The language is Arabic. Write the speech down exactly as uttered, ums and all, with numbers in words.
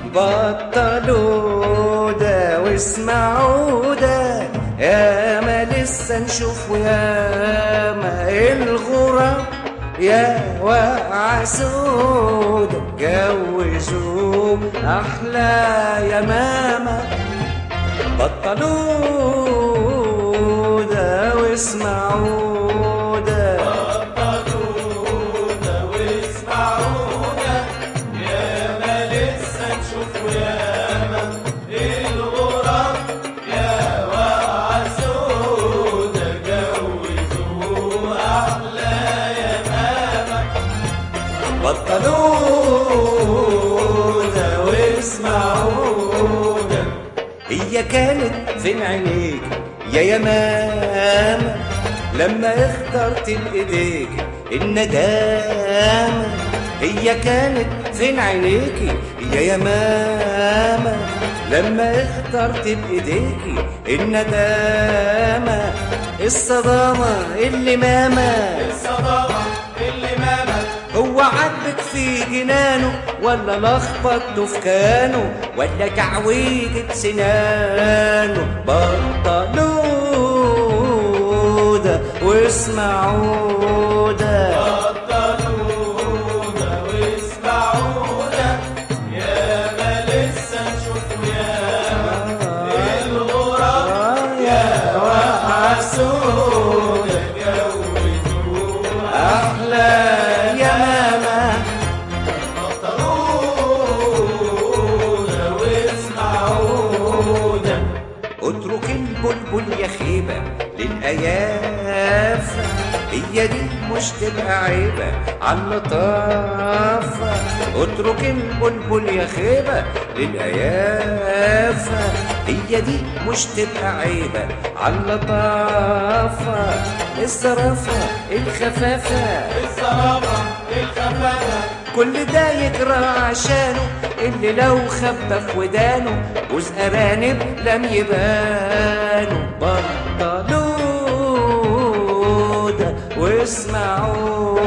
بطلوا ده واسمعوا ده، ياما لسه نشوف وياما الغراب يا واقعة سودا، جوزوا أحلى يا ماما. بطلوا ده واسمعوا ده، بطلوا ده واسمعوا ده، ياما لسه نشوف وياما الغراب يا واقعة سودا، جوزوا أحلى يا ماما. بطلوا ده واسمعوا ده. هي كانت فين عينيك يا يمامة لما اخترت بايديك الندامة؟ هي كانت فين عينيك يا يمامة لما اخترت بايديك الندامة؟ الصدامة اللي ماما، الصدامة اللي ماما، هو عاجبك في جنانه ولا لخبطته في كانه ولا تعويجة سنانه؟ بطلوا ده واسمعوا ده، بطلوا ده واسمعوا ده، ياما لسه نشوف وياما الغراب يا واقعة سودا، جوزوا أحلى يا ماما. بطلوا ده واسمعوا ده. اترك البلبل يا خيبة للأيافة، هي دي مش تبقى عيبة عاللطافة. اترك البلبل يا خيبة للأيافة، هي دي مش تبقى عيبة عاللطافة. الصرافة الخفافة، الصرافة الخفافة، كل ده يجرى عشانه اللي لو خبى في ودانه جوز أرانب لم يبانوا. بطلوا ده واسمعوا